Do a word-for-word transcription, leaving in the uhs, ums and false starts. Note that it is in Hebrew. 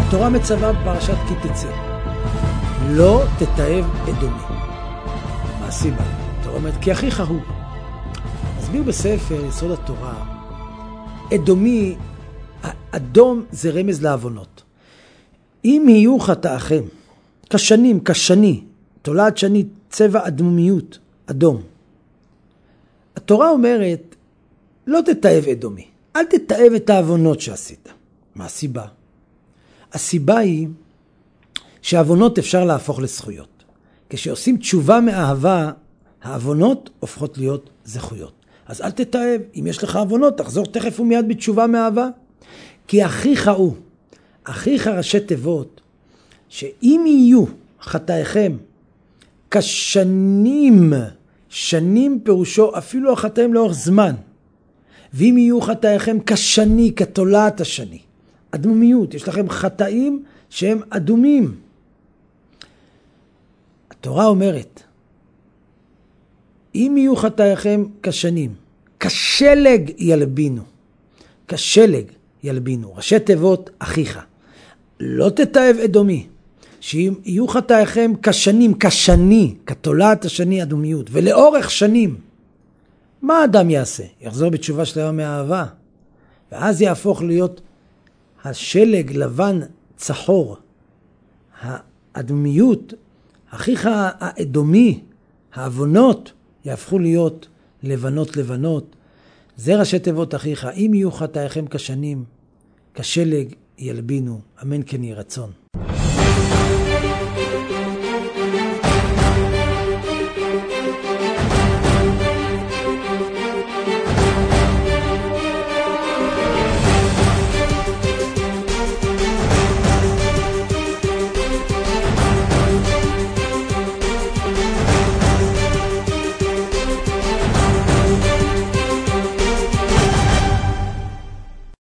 התורה מצווה בפרשת כי תצא, לא תתעב אדומי. מה הסיבה? התורה אומרת, כי אחיך הוא. מסביר בספר יסוד התורה, אדומי, אדום זה רמז לעוונות. אם יהיו חטאיכם, כשנים, כשני, תולעת שני, צבע אדמומיות, אדום. התורה אומרת, לא תתעב אדומי, אל תתעב את העוונות שעשית. מה הסיבה? הסיבה היא שהעוונות אפשר להפוך לזכויות. כשעושים תשובה מאהבה, העוונות הופכות להיות זכויות. אז אל תתעב, אם יש לך עוונות, תחזור תכף ומיד בתשובה מאהבה. כי אחיך הוא, אחיך ראשי תיבות, שאם יהיו חטאיכם כשנים, שנים פירושו אפילו החטאים לאורך זמן, ואם יהיו חטאיכם כשני, כתולעת השני, אדמומיות, יש לכם חטאים שהם אדומים. התורה אומרת, אם יהיו חטאיכם כשנים, כשלג ילבינו, כשלג ילבינו, ראשי תיבות אחיך, לא תתעב אדומי, שאם יהיו חטאיכם כשנים, כשני, כתולעת השני אדומיות, ולאורך שנים, מה האדם יעשה? יחזור בתשובה שלמה מאהבה, ואז יהפוך להיות השלג לבן צחור, האדומיות, אחיך האדומי, העוונות, יהפכו להיות לבנות לבנות. זה ראשי תיבות אחיך, אם יהיו חטאיכם כשנים, כשלג ילבינו, אמן כן יהי רצון.